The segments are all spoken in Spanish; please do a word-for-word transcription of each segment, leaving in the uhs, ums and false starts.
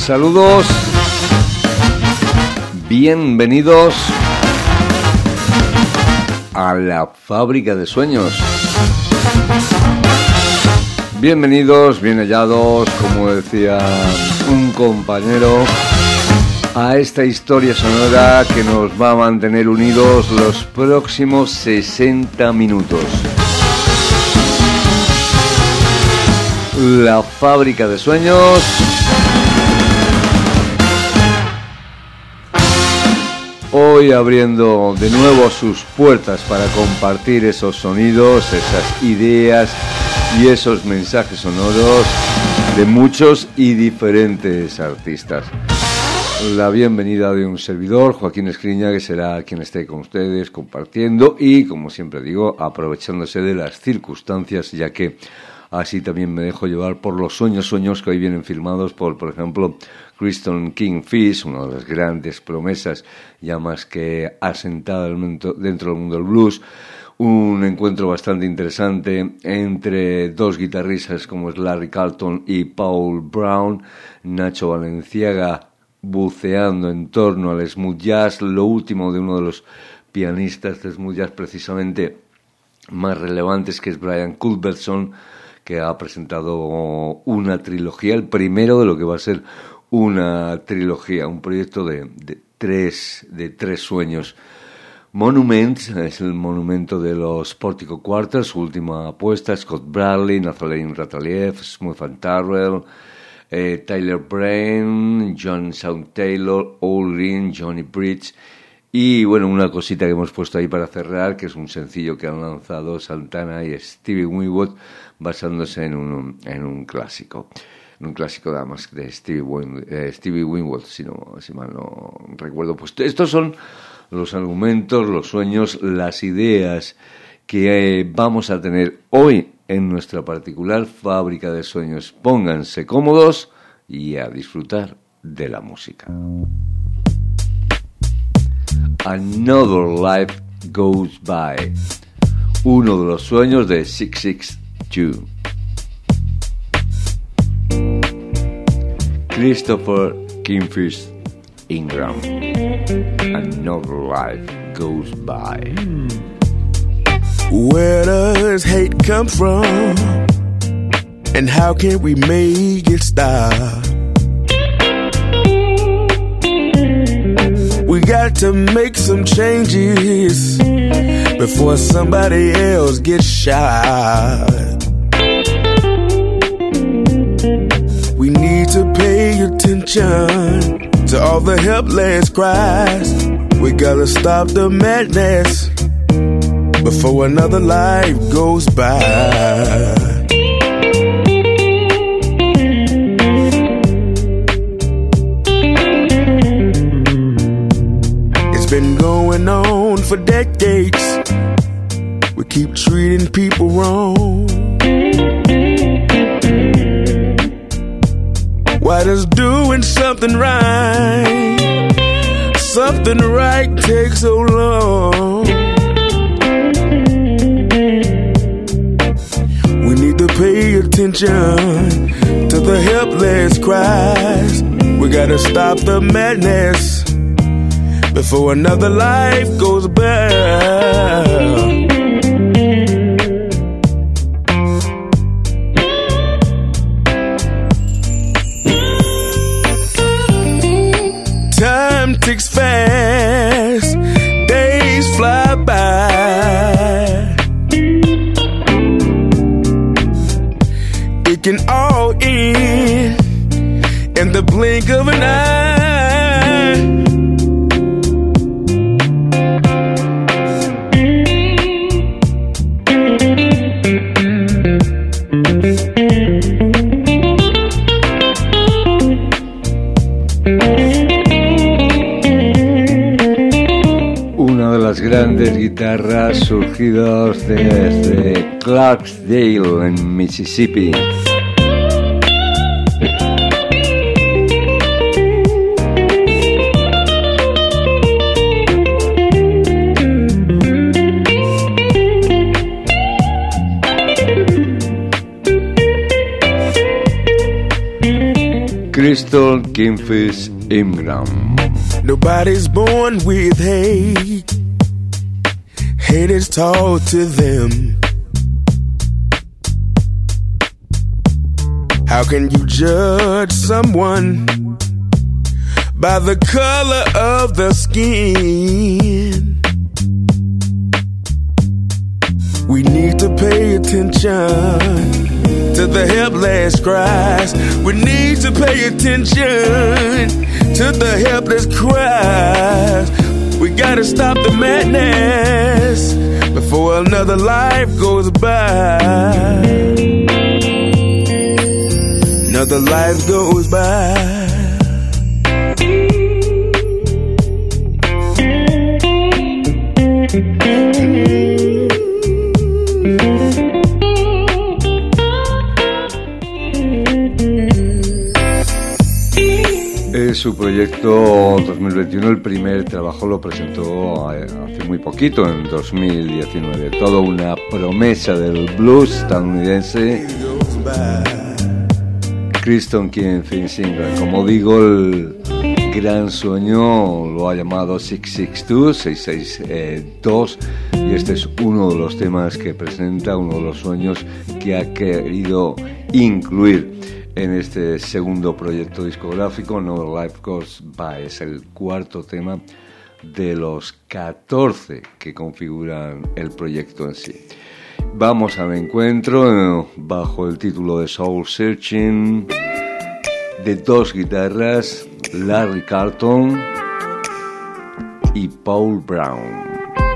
Saludos, bienvenidos a la Fábrica de Sueños. Bienvenidos, bien hallados, como decía un compañero, a esta historia sonora que nos va a mantener unidos los próximos sesenta minutos. La Fábrica de Sueños. Hoy abriendo de nuevo sus puertas para compartir esos sonidos, esas ideas y esos mensajes sonoros de muchos y diferentes artistas. La bienvenida de un servidor, Joaquín Escriña, que será quien esté con ustedes compartiendo y, como siempre digo, aprovechándose de las circunstancias, ya que así también me dejo llevar por los sueños, sueños que hoy vienen firmados por, por ejemplo, Kristen Kingfish, una de las grandes promesas ya más que asentada dentro del mundo del blues. Un encuentro bastante interesante entre dos guitarristas como es Larry Carlton y Paul Brown. Nacho Valenciaga buceando en torno al smooth jazz, lo último de uno de los pianistas de smooth jazz precisamente más relevantes, que es Brian Culbertson, que ha presentado una trilogía, el primero de lo que va a ser una trilogía, un proyecto de, de, tres, de tres sueños. Monument es el monumento de los Portico Quarters, su última apuesta, Scott Bradley, Nathaniel Rataliev, Smooth and Tyrell, eh, Tyler Brain, John Sound Taylor, Ol Green, Johnny Bridge. Y bueno, una cosita que hemos puesto ahí para cerrar, que es un sencillo que han lanzado Santana y Stevie Winwood, basándose en un, en un clásico. En un clásico además de Stevie, Win, eh, Stevie Winwood, si, no, si mal no recuerdo. Pues estos son los argumentos, los sueños, las ideas que eh, vamos a tener hoy en nuestra particular Fábrica de Sueños. Pónganse cómodos y a disfrutar de la música. Another Life Goes By, uno de los sueños de seis seis dos. Christopher Kingfish Ingram, Another Life Goes By. Where does hate come from? And how can we make it stop? We got to make some changes before somebody else gets shot. We need to pay attention to all the helpless cries. We gotta stop the madness before another life goes by. Been going on for decades. We keep treating people wrong. Why does doing something right, something right take so long? We need to pay attention to the helpless cries. We gotta stop the madness before another life goes by. Time ticks fast, days fly by. It can all end in the blink of an eye. Grandes guitarras surgidas desde Clarksdale en Mississippi. Crystal Kingfish Ingram. Nobody's born with hate. Hate is taught to them. How can you judge someone by the color of the skin? We need to pay attention to the helpless cries. We need to pay attention to the helpless cries. We gotta stop the madness before another life goes by. Another life goes by. Es su proyecto dos mil veintiuno, el primer trabajo lo presentó hace muy poquito, en dos mil diecinueve. Todo una promesa del blues estadounidense. Crystal Kingfish Ingram, como digo, el gran sueño lo ha llamado seis seis dos, seis seis dos, y este es uno de los temas que presenta, uno de los sueños que ha querido incluir en este segundo proyecto discográfico. No Life Goes By es el cuarto tema de los catorce que configuran el proyecto en sí. Vamos al encuentro bajo el título de Soul Searching, de dos guitarras, Larry Carlton y Paul Brown.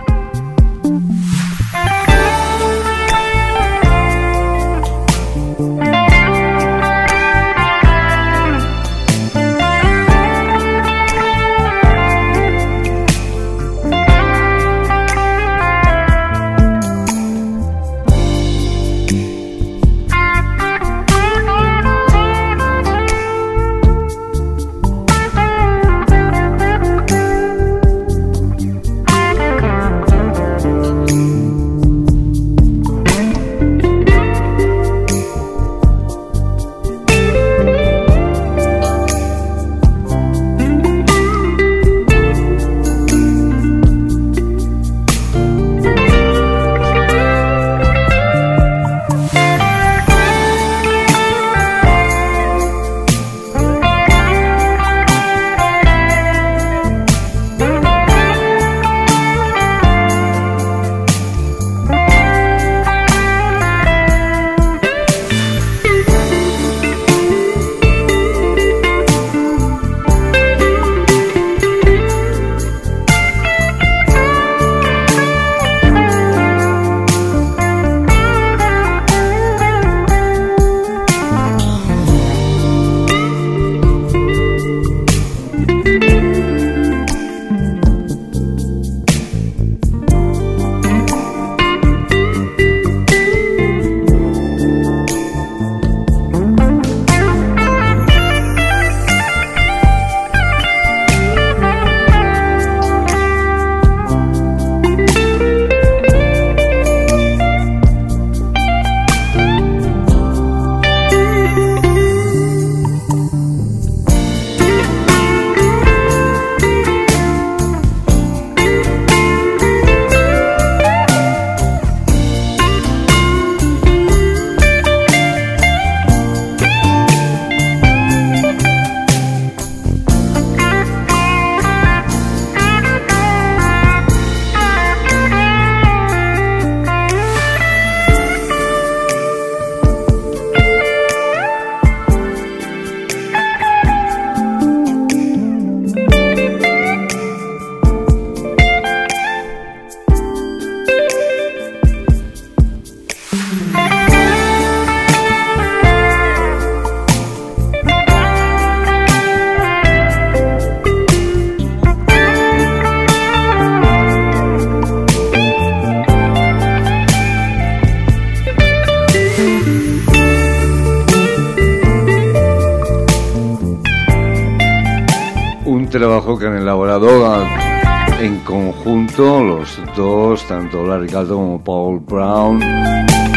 Trabajo que han elaborado en conjunto los dos, tanto Larry Carlton como Paul Brown,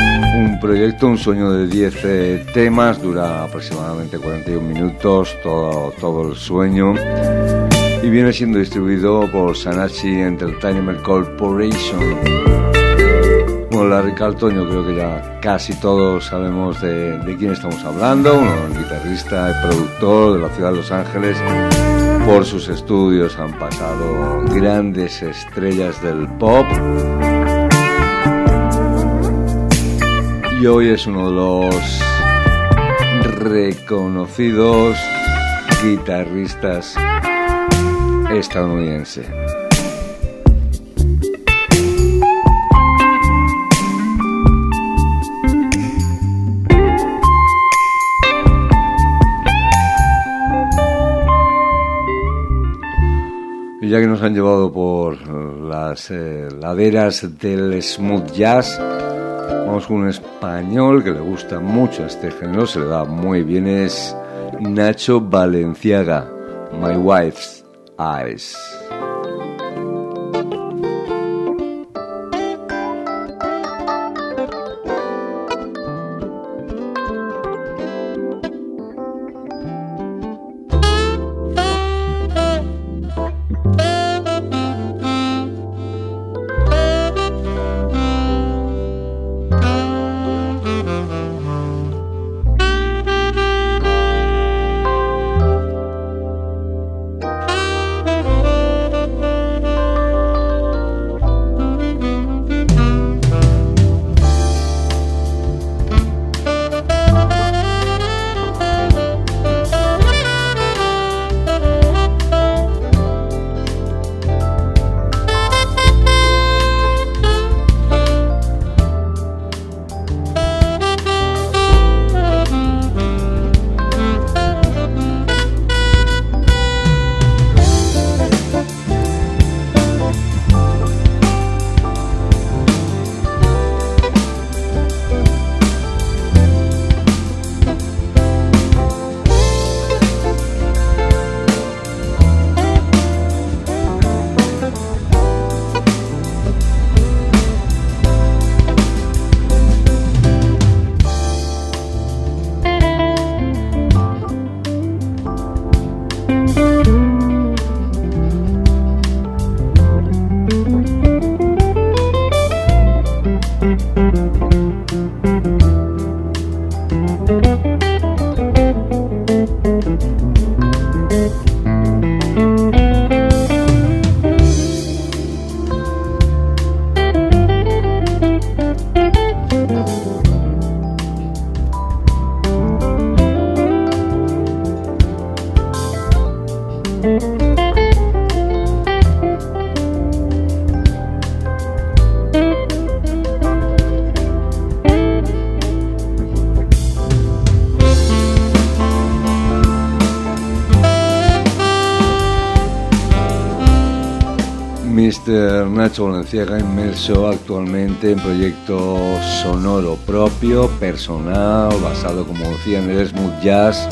un proyecto, un sueño de diez eh, temas, dura aproximadamente cuarenta y un minutos, todo, todo el sueño, y viene siendo distribuido por Sanachi Entertainment Corporation. Bueno, Larry Carlton, yo creo que ya casi todos sabemos de, de quién estamos hablando, un guitarrista y productor de la ciudad de Los Ángeles. Por sus estudios han pasado grandes estrellas del pop. Y hoy es uno de los reconocidos guitarristas estadounidenses. Y ya que nos han llevado por las eh, laderas del smooth jazz, vamos con un español que le gusta mucho este género, se le da muy bien, es Nacho Valenciaga, My Wife's Eyes. mister Nacho Valenciaga, inmerso actualmente en proyecto sonoro propio, personal, basado, como decía, en el smooth jazz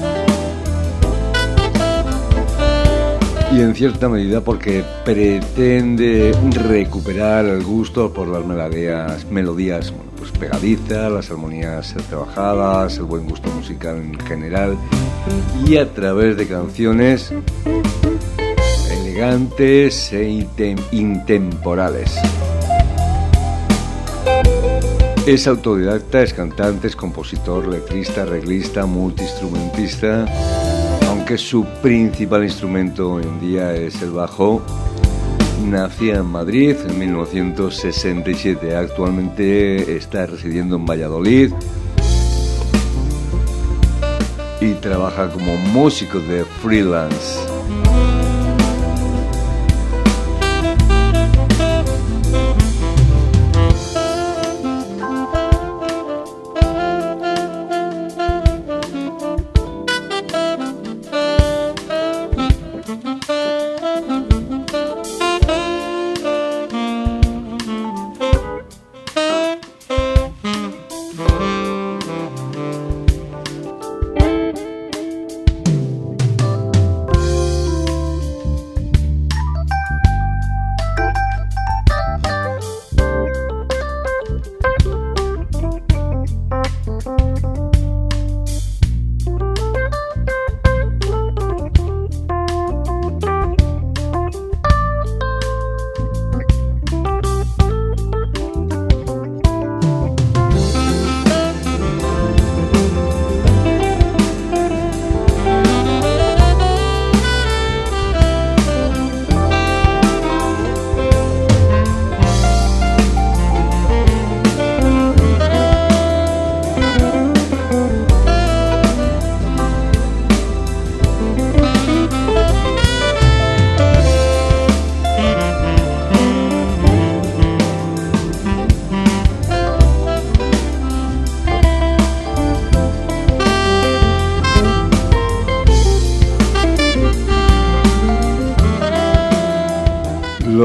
y en cierta medida porque pretende recuperar el gusto por las melodías, melodías bueno, pues pegadizas, las armonías trabajadas, el buen gusto musical en general, y a través de canciones elegantes e intem- intemporales. Es autodidacta, es cantante, es compositor, letrista, arreglista, multiinstrumentista, aunque su principal instrumento hoy en día es el bajo. Nacía en Madrid en mil novecientos sesenta y siete, actualmente está residiendo en Valladolid y trabaja como músico de freelance.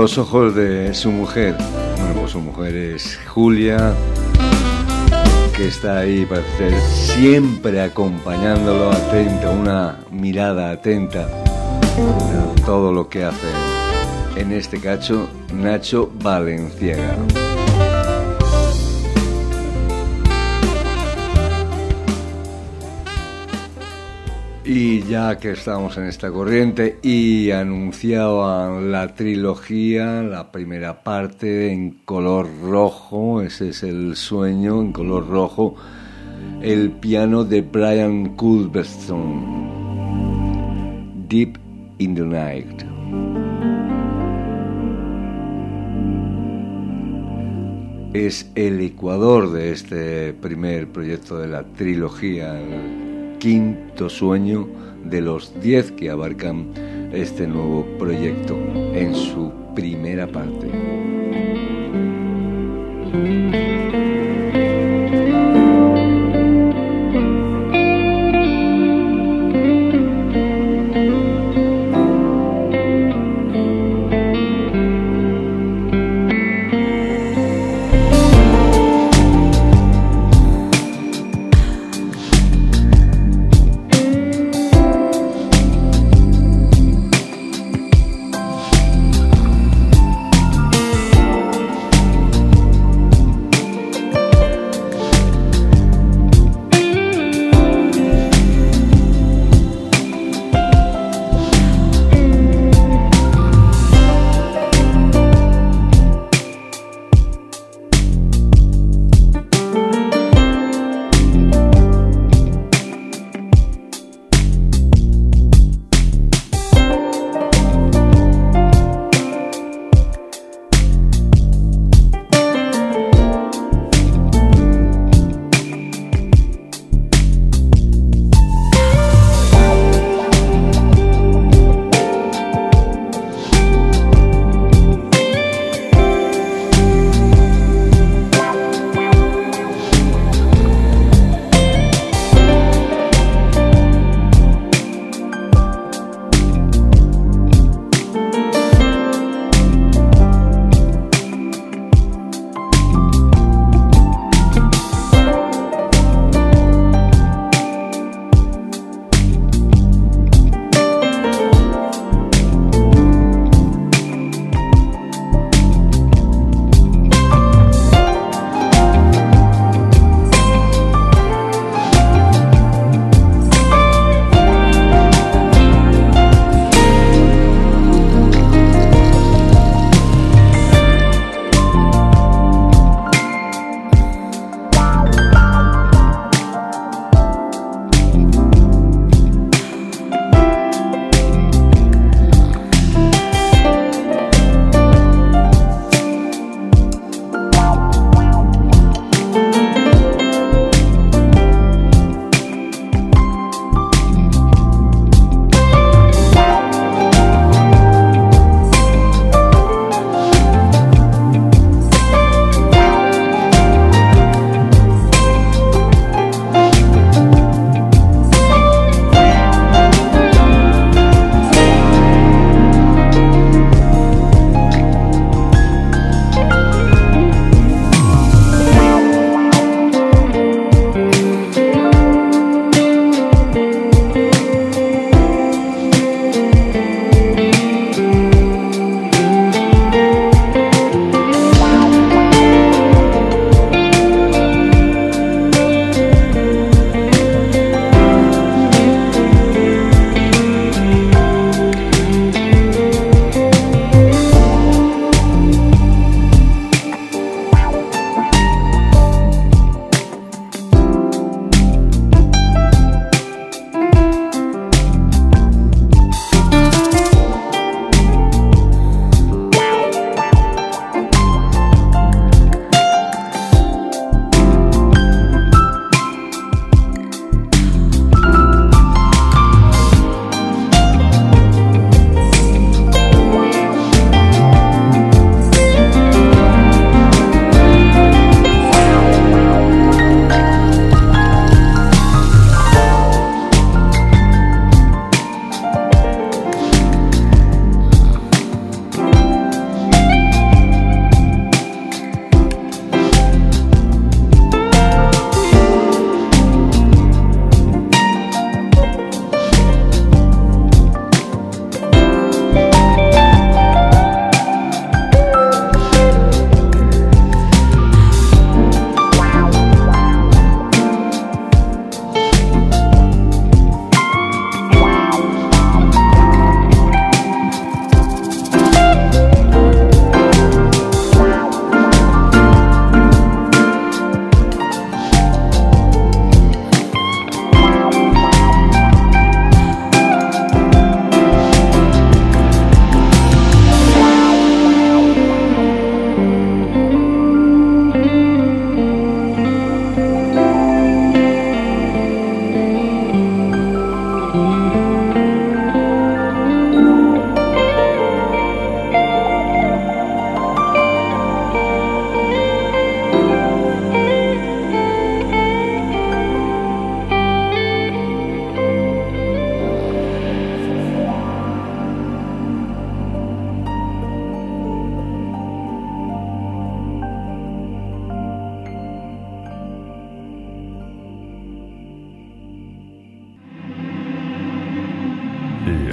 los ojos de su mujer. Bueno, pues su mujer es Julia, que está ahí, parece ser, siempre acompañándolo, atenta, una mirada atenta a todo lo que hace, en este caso, Nacho Balenciaga. Y ya que estamos en esta corriente y anunciaban la trilogía, la primera parte en color rojo, ese es el sueño, en color rojo, el piano de Brian Culbertson, Deep in the Night. Es el ecuador de este primer proyecto de la trilogía, el quinto sueño de los diez que abarcan este nuevo proyecto en su primera parte.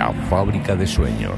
La fábrica de sueños.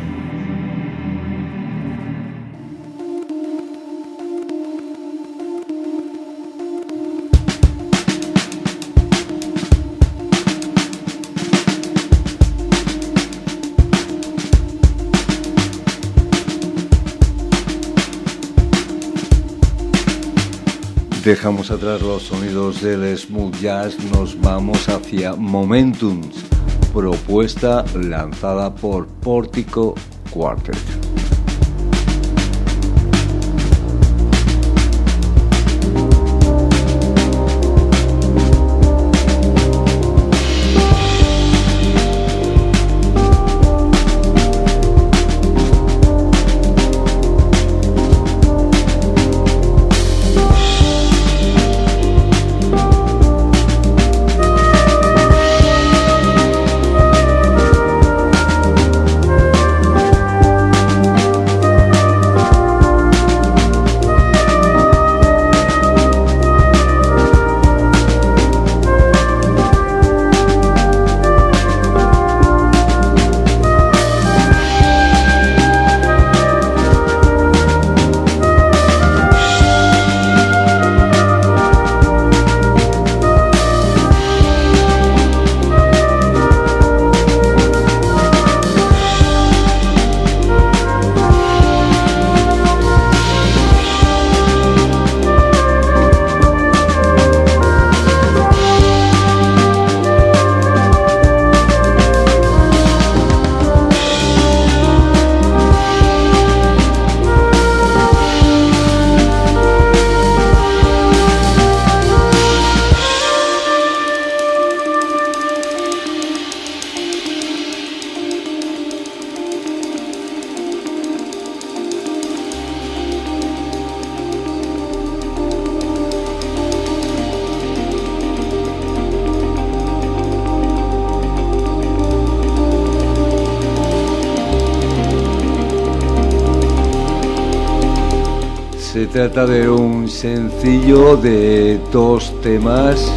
Dejamos atrás los sonidos del smooth jazz, nos vamos hacia Momentums, propuesta lanzada por Portico Quartet. Se trata de un sencillo de dos temas,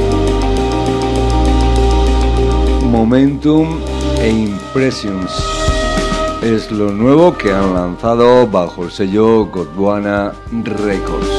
Momentum e Impressions. Es lo nuevo que han lanzado bajo el sello Gondwana Records.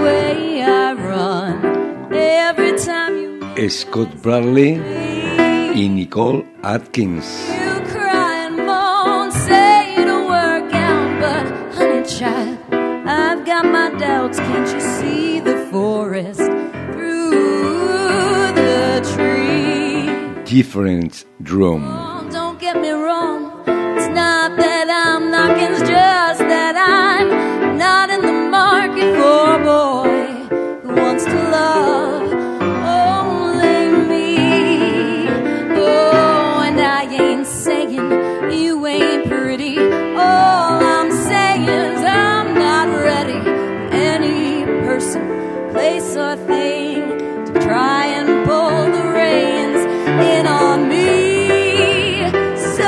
Scott Bradley y Nicole Atkins. You cry and moan, say it'll work out, but honey child, I've got my doubts. Can't you see the forest through the tree? Different Drum. Oh, don't get me wrong, it's not that I'm knocking, it's just that I'm not in the market for a boy who wants to love only me. Oh, and I ain't saying you ain't pretty. All I'm saying is I'm not ready for any person, place or thing to try and pull the reins in on me. So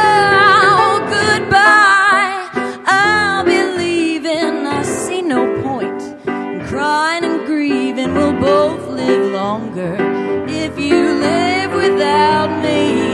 goodbye, I'll be leaving. I see no point in crying and grieving. We'll both live longer if you live without me.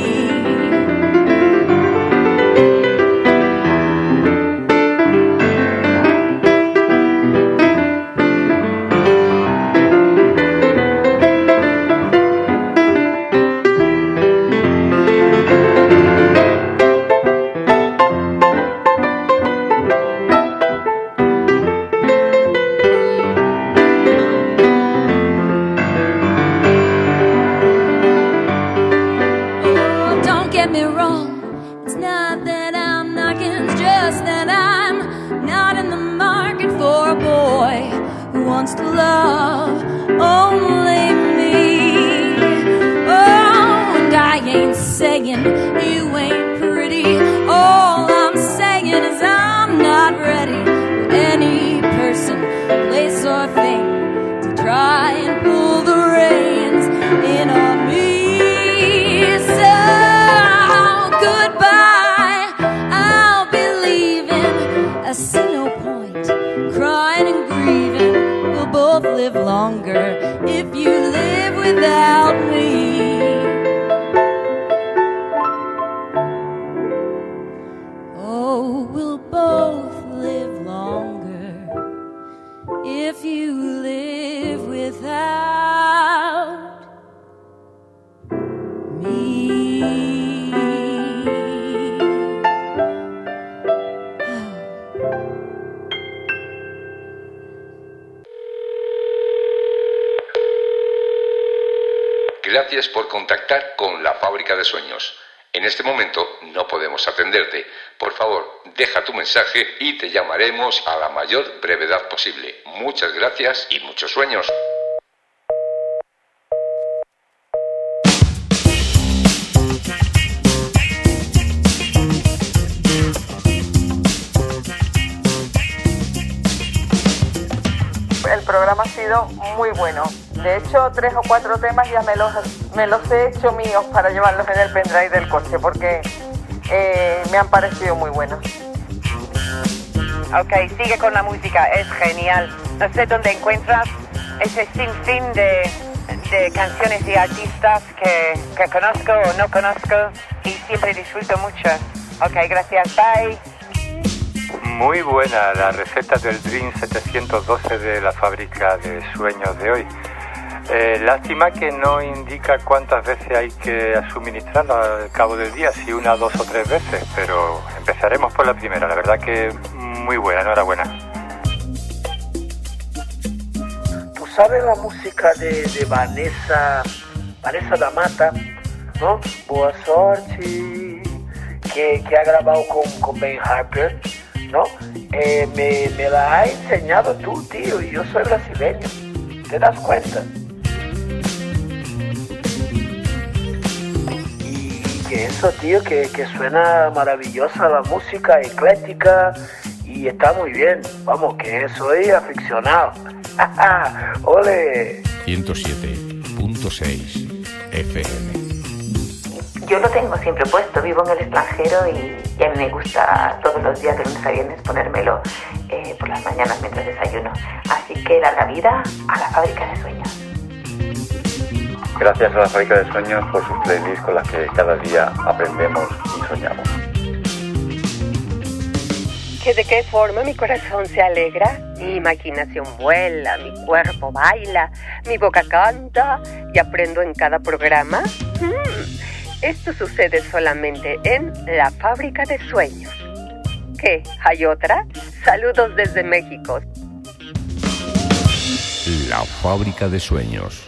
To love only me. Oh, and I ain't saying you ain't pretty. All I'm saying is I'm not ready for any person, place or thing to try and pull the reins in on me. So goodbye, I'll be leaving. I see no point crying and grieving. Both live longer if you live without me. Oh, we'll both live longer if you live without me. Gracias por contactar con la Fábrica de Sueños. En este momento no podemos atenderte. Por favor, deja tu mensaje y te llamaremos a la mayor brevedad posible. Muchas gracias y muchos sueños. El programa ha sido muy bueno. De hecho, tres o cuatro temas ya me los, me los he hecho míos para llevarlos en el pendrive del coche, porque eh, me han parecido muy buenos. Ok, sigue con la música, es genial. No sé dónde encuentras ese sinfín de, de canciones y artistas que, que conozco o no conozco y siempre disfruto mucho. Ok, gracias, bye. Muy buena la receta del Dream setecientos doce de la Fábrica de Sueños de hoy. Eh, lástima que no indica cuántas veces hay que suministrarlo al cabo del día, si una, dos o tres veces, pero empezaremos por la primera. La verdad que muy buena, enhorabuena. ¿Tú sabes la música de, de Vanessa, Vanessa da Mata, ¿no? Boa Sorte, que, que ha grabado con, con Ben Harper, ¿no? Eh, me, me la has enseñado tú, tío, y yo soy brasileño. ¿Te das cuenta? Y que eso, tío, que, que suena maravillosa la música, ecléctica, y está muy bien. Vamos, que soy aficionado. ¡Ole! ciento siete punto seis F M. Yo lo tengo siempre puesto, vivo en el extranjero y, y a mí me gusta todos los días de lunes a viernes ponérmelo eh, por las mañanas mientras desayuno. Así que larga vida a la Fábrica de Sueños. Gracias a la Fábrica de Sueños por sus playlists con las que cada día aprendemos y soñamos. ¿Que de qué forma mi corazón se alegra? Mi imaginación vuela, mi cuerpo baila, mi boca canta y aprendo en cada programa. Hmm. Esto sucede solamente en La Fábrica de Sueños. ¿Qué? ¿Hay otra? Saludos desde México. La Fábrica de Sueños.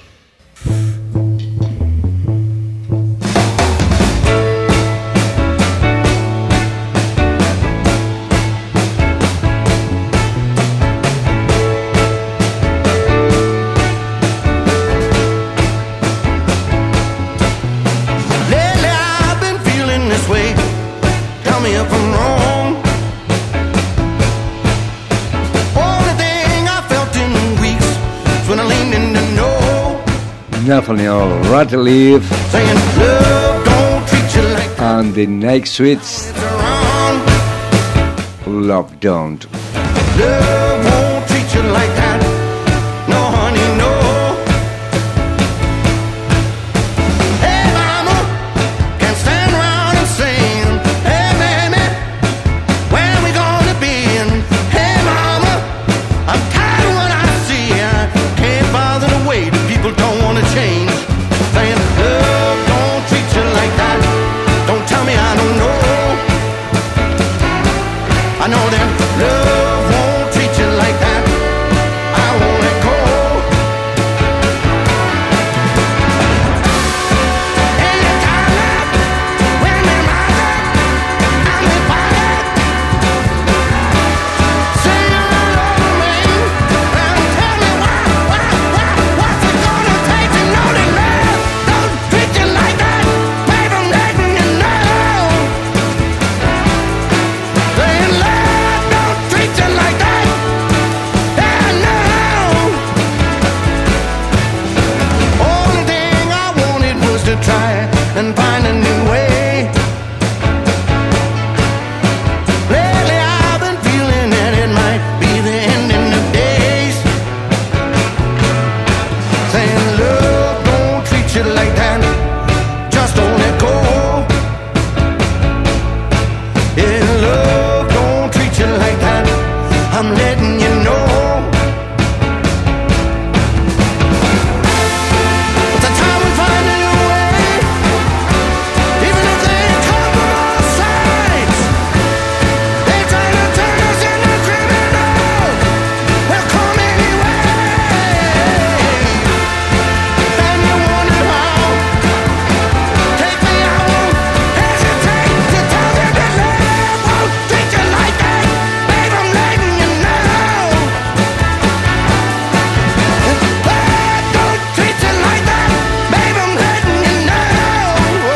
Nathaniel Rateliff and the Night Sweets. Love Don't. Love won't treat you like that. No, honey, no. Hey, mama, can't stand around and sing. Hey, baby, where we gonna be? And hey, mama, I'm tired of what I see. I can't bother to wait. People don't wanna change. Saying love don't treat you like that. Don't tell me I don't know. I know that love won't treat you like that. I won't let go. Anytime when I'm out, I'm in fire. Say you love me, and tell me why, why, why, what's it gonna take to know that love don't treat you like that? Babe, I'm letting you know. Saying love don't treat you like that. Yeah, no. Only thing I wanted was to try and find a new way. Lately I've been feeling that it might be the ending of days. Saying love don't treat you like that. Just don't let go. Yeah, love don't treat you like that. I'm letting you know. It's a time we find a new way. Even if they come from all sides, they try to turn us into criminals. We'll come anyway. And you wonder how. Take me, I won't hesitate to tell you that love won't treat you like that. Babe, I'm letting you know. Love don't treat you like that. Babe, I'm letting you know.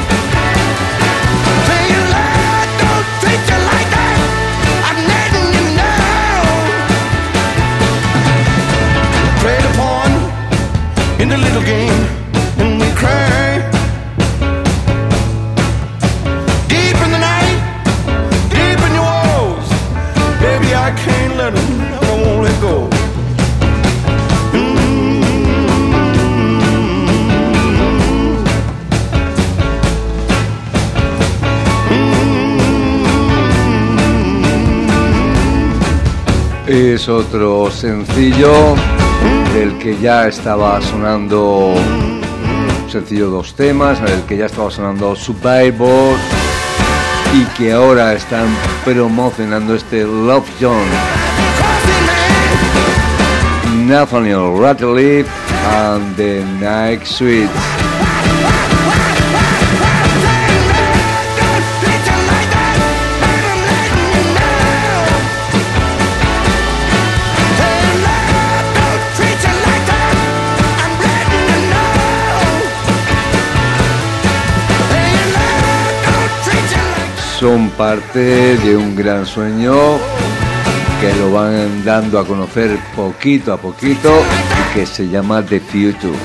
Say love don't treat you like that. I'm letting you know. Trade a pawn in the little game, and we cry. Deep in the night, deep in your walls, baby, I can't let him, I won't let go. Es otro sencillo del que ya estaba sonando, sencillo dos temas, del que ya estaba sonando Survivor y que ahora están promocionando este Love John. Nathaniel Rateliff and the Night Sweets. Son parte de un gran sueño que lo van dando a conocer poquito a poquito y que se llama The Future.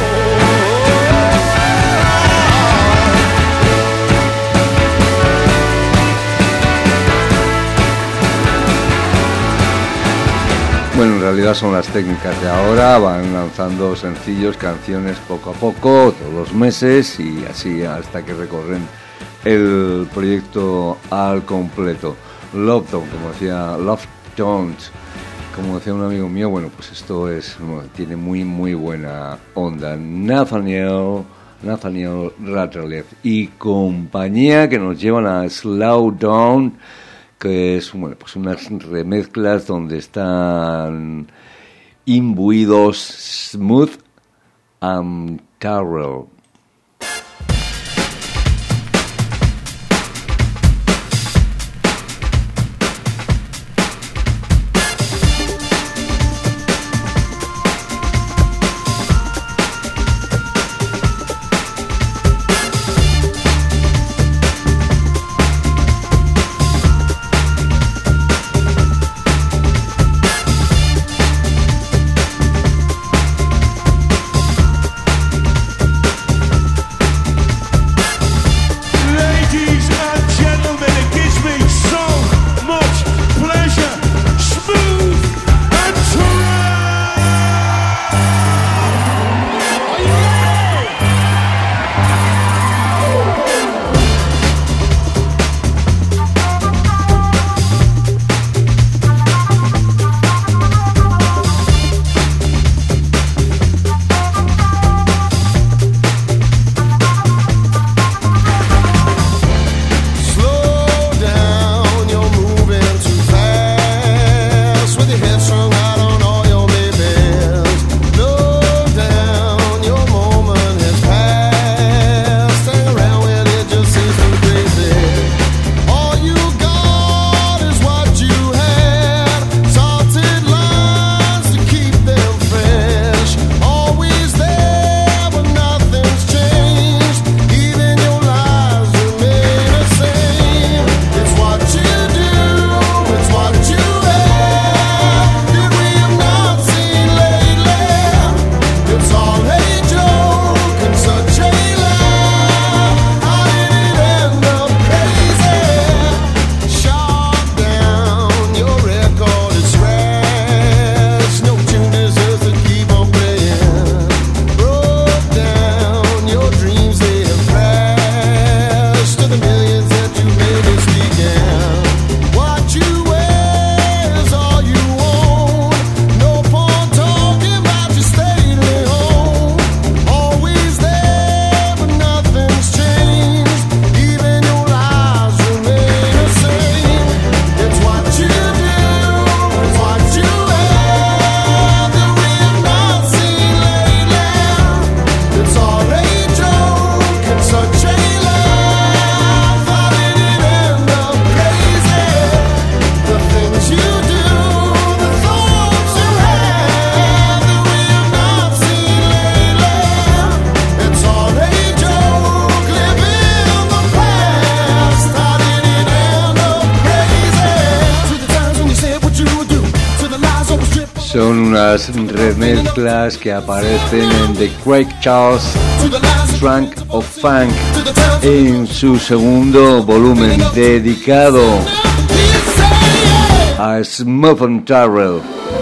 Bueno, en realidad son las técnicas de ahora, van lanzando sencillos, canciones poco a poco, todos los meses y así hasta que recorren el proyecto al completo. Love Don't, como decía, Love Don't, como decía un amigo mío, bueno, pues esto es, bueno, tiene muy muy buena onda. Nathaniel Nathaniel Rateliff y compañía, que nos llevan a Slow Down, que es bueno, pues unas remezclas donde están imbuidos Smooth and Tyrell. Son unas remezclas que aparecen en The Craig Charles Trunk of Funk en su segundo volumen dedicado a Smooth and Tyrell.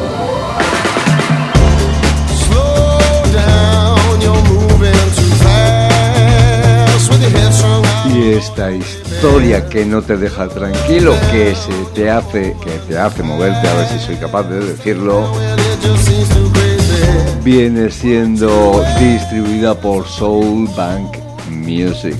Y esta historia que no te deja tranquilo, que se te hace, que te hace moverte, a ver si soy capaz de decirlo, viene siendo distribuida por Soul Bank Music.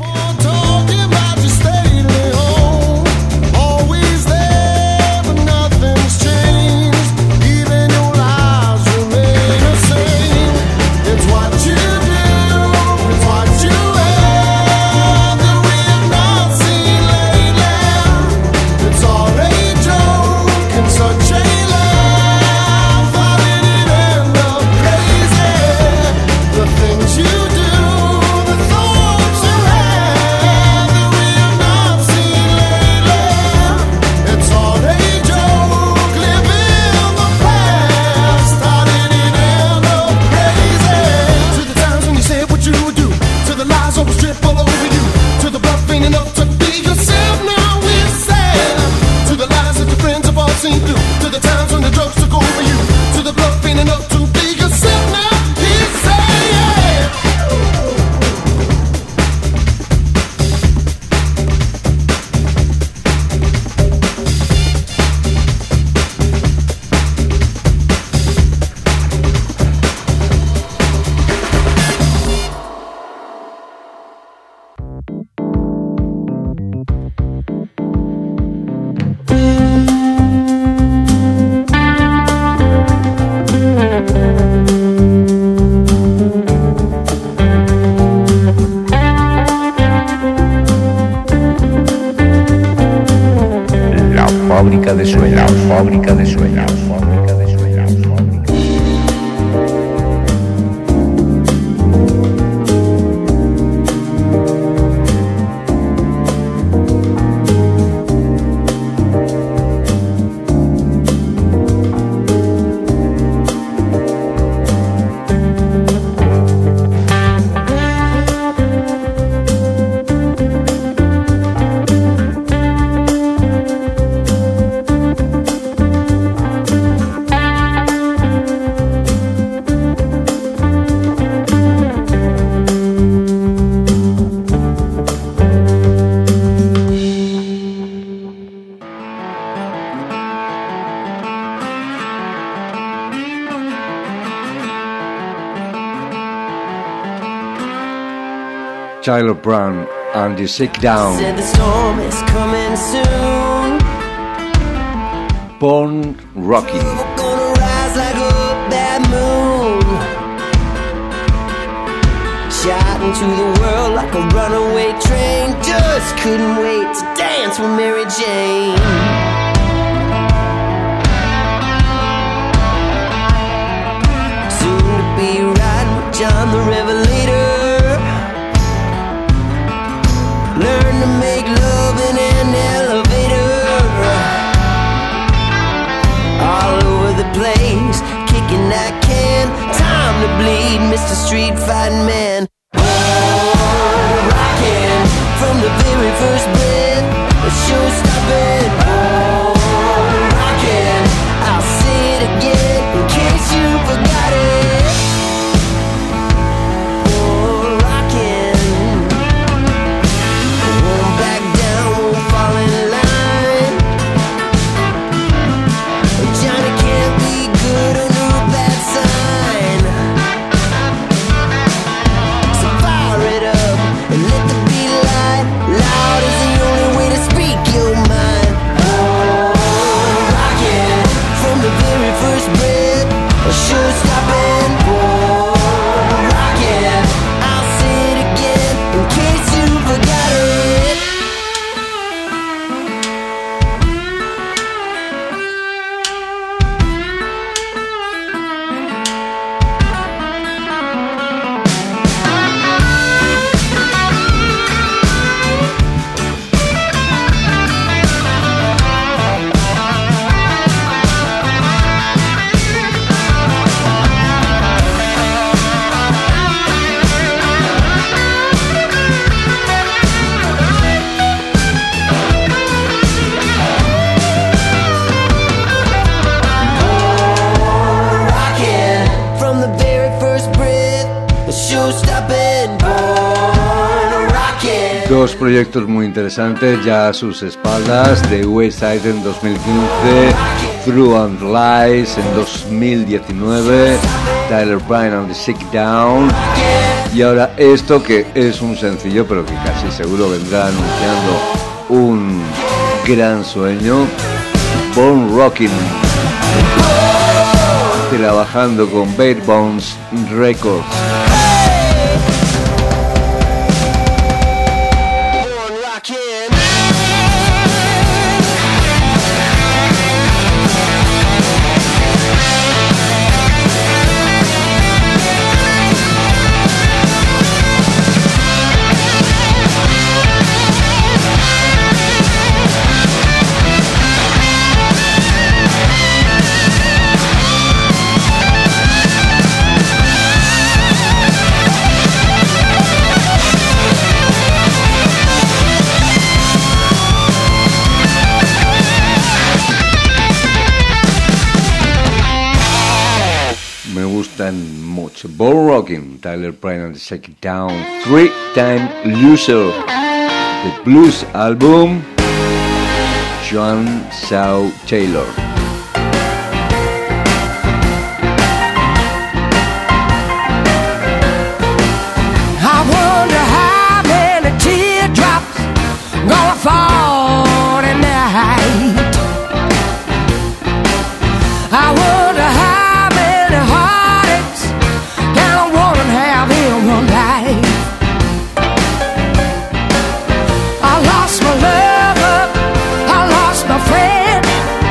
You do the thoughts you have. fábrica de sueños, la fábrica de sueños, la fábrica de sueños, la fábrica. Tyler Brown and the Shakedown. Said the storm is coming soon. Born Rocking. Gonna rise like a bad moon. Shot into the world like a runaway train. Just couldn't wait to dance with Mary Jane. Soon to be riding with John the Revelator. Learn to make love in an elevator. All over the place, kicking that can. Time to bleed, Mister Street Fighting Man. Oh, rockin' from the very first breath. The show stopping. Oh, rockin'. I'll say it again in case you forgot it. Oh, rockin'. Won't back down, won't fall in line. Johnny can't be good under a bad sign. So fire it up and let the beat light. Loud is the only way to speak your mind. Oh, rockin' from the very first breath. A show stopping. Oh, rockin'. I'll say it again in case you forgot it. Rockin' from the very first breath. The show stopping. Born rockin'. Dos proyectos muy interesantes ya a sus espaldas. The West Side en dos mil quince, Through and Lies en dos mil diecinueve, Tyler Brown and the Shakedown. Y ahora esto que es un sencillo pero que casi seguro vendrá anunciando un gran sueño. Born Rocking, trabajando con Bad Bones Records. Born rockin'. Me gustan mucho. Born Rocking, Tyler Brown and the Shakedown, Three Time Loser, The Blues Album, Joan Shaw Taylor. I wonder how many teardrops gonna fall tonight. I wonder how many heartaches can a woman have in one life. I lost my lover, I lost my friend,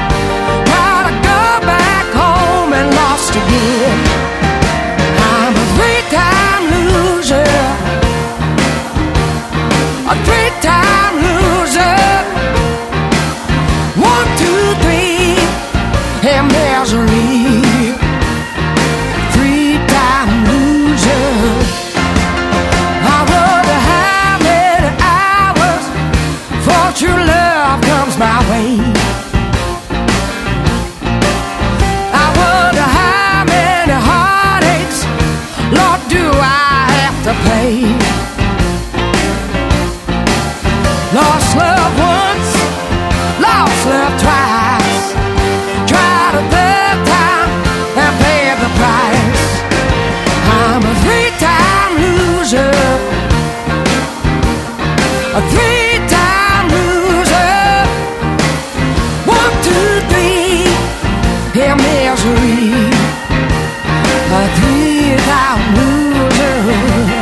a three-time loser.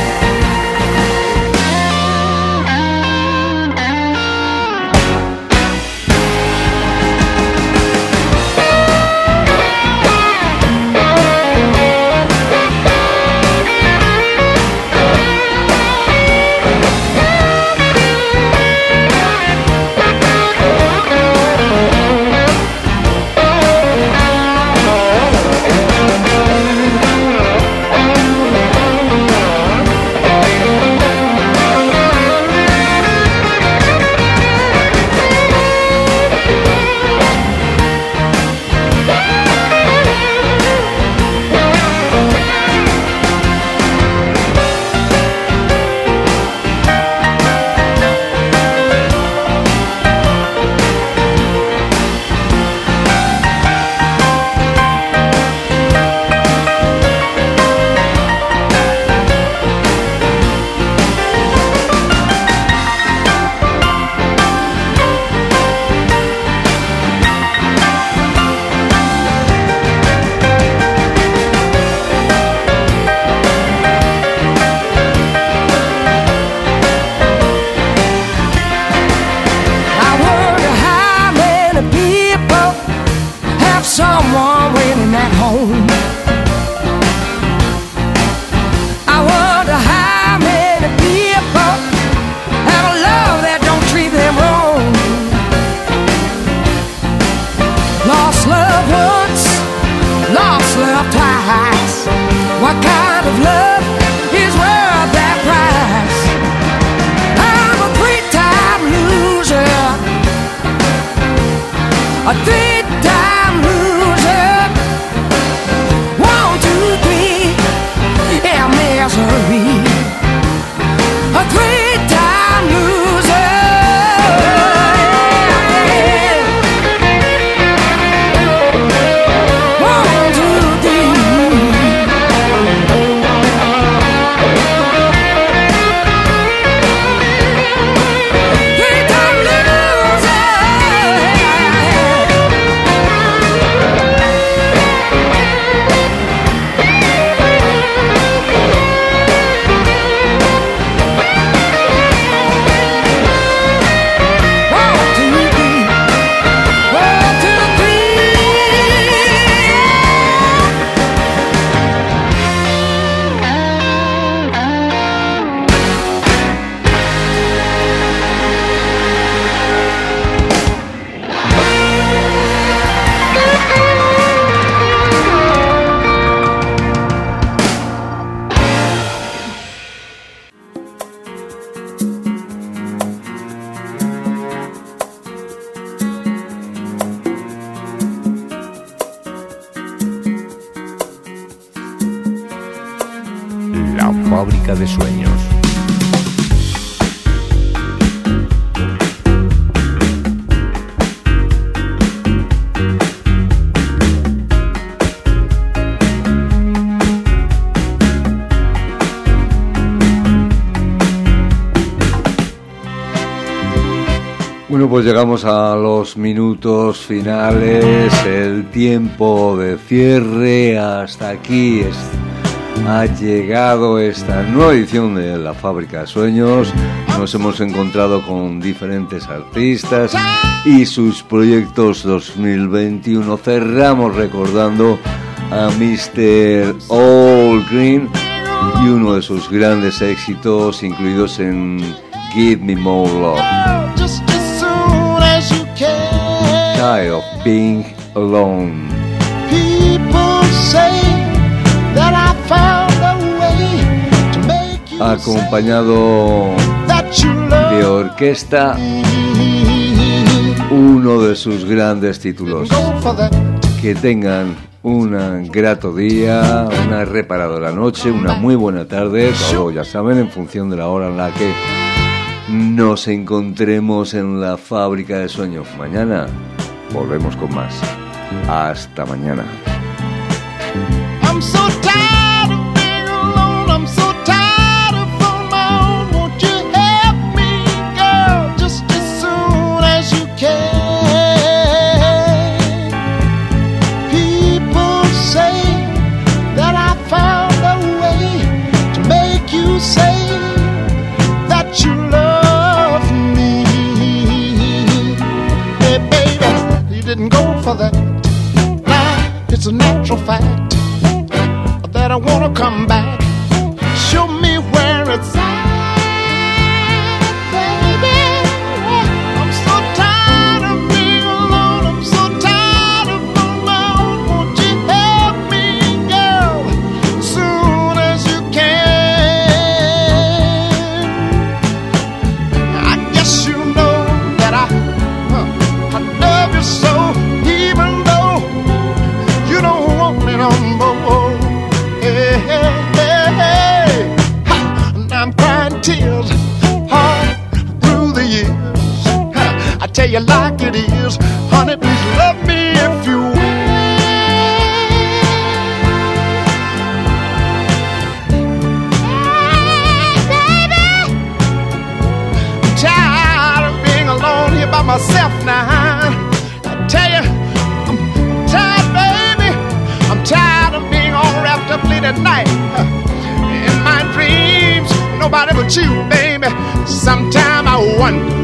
Fábrica de Sueños. Bueno, pues llegamos a los minutos finales, el tiempo de cierre. Hasta aquí es, ha llegado esta nueva edición de La Fábrica de Sueños. Nos hemos encontrado con diferentes artistas y sus proyectos dos mil veintiuno. Cerramos recordando a mister Al Green y uno de sus grandes éxitos incluidos en Give Me More Love. Tired of Being Alone. People say that I found a way to make you Acompañado de orquesta, uno de sus grandes títulos. Que tengan un grato día, una reparadora noche, una muy buena tarde, todo ya saben, en función de la hora en la que nos encontremos en La Fábrica de Sueños. Mañana volvemos con más. Hasta mañana. I'm so tired of being alone. I'm so tired of on my own. Won't you help me, girl, just as soon as you can? People say that I wanna come back. Show me where it's at. Tell you like it is, honey, please love me if you will. Hey, baby, I'm tired of being alone here by myself now. I tell you, I'm tired, baby. I'm tired of being all wrapped up late at night in my dreams. Nobody but you, baby. Sometime I wonder.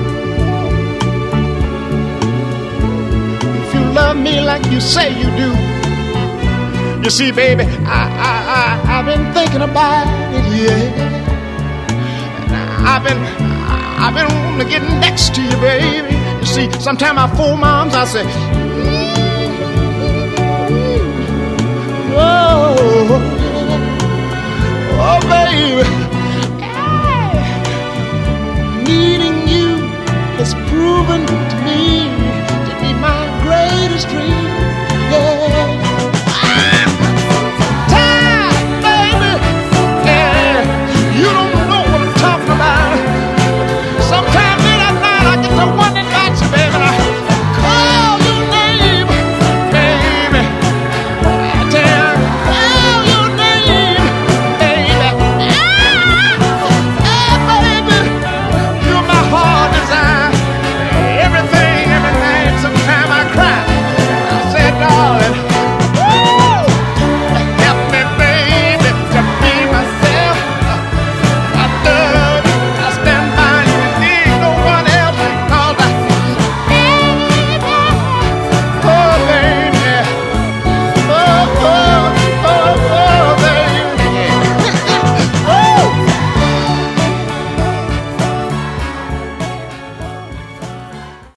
Love me like you say you do. You see, baby, I, I, I, I've been thinking about it, yeah. And I've been, I've been wanting to get next to you, baby. You see, sometimes I fool moms, I say,